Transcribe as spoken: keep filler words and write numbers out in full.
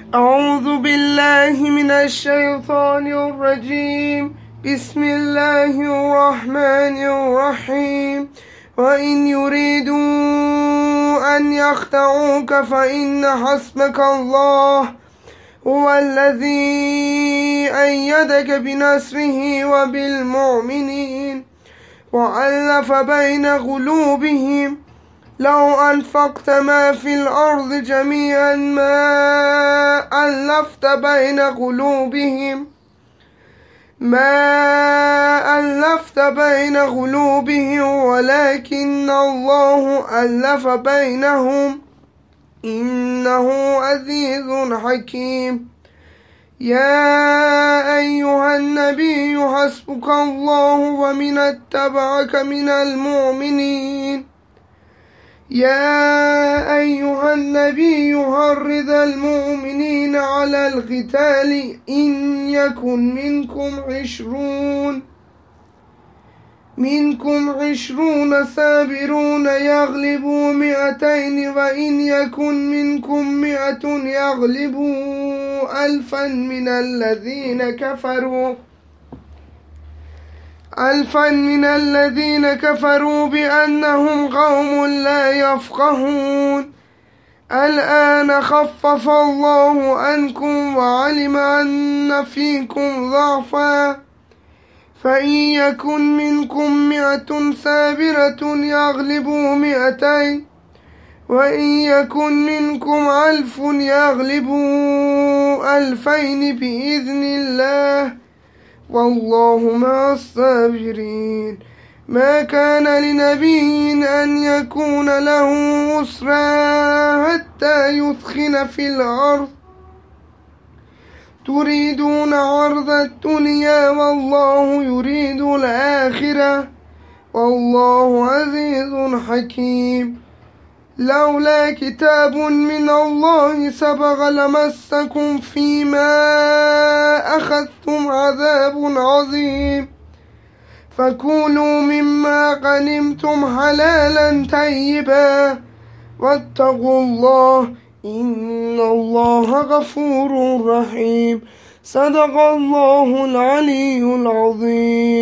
أعوذ بالله من الشيطان الرجيم. بسم الله الرحمن الرحيم. وإن يريدوا أن يخدعوك فإن حسبك الله هو الذي أيدك بنصره وبالمؤمنين وألف بين قلوبهم لو أنفقت ما في الأرض جميعا ما ألفت بين قلوبهم ما ألفت بين قلوبهم ولكن الله ألف بينهم إنه عزيز حكيم. يا أيها النبي حسبك الله ومن اتبعك من المؤمنين. يا أيها النبي حرض المؤمنين على القتال إن يكن منكم عشرون منكم عشرون صابرون يغلبوا مئتين وإن يكن منكم مئة يغلبوا ألفا من الذين كفروا ألفا من الذين كفروا بأنهم قوم لا يفقهون. الآن خفف الله عنكم وعلم أن فيكم ضعفا فإن يكن منكم مئة صابرة يغلبوا مئتين وإن يكن منكم ألف يغلبوا ألفين بإذن الله والله مع الصابرين. ما كان لنبي أن يكون له أسرى حتى يثخن في الأرض تريدون عرض الدنيا والله يريد الآخرة والله عزيز حكيم. لولا كتاب من الله سبق لمسكم فيما أخذتم عذاب عظيم فكلوا مما غنمتم حلالا طيبا واتقوا الله إن الله غفور رحيم. صدق الله العلي العظيم.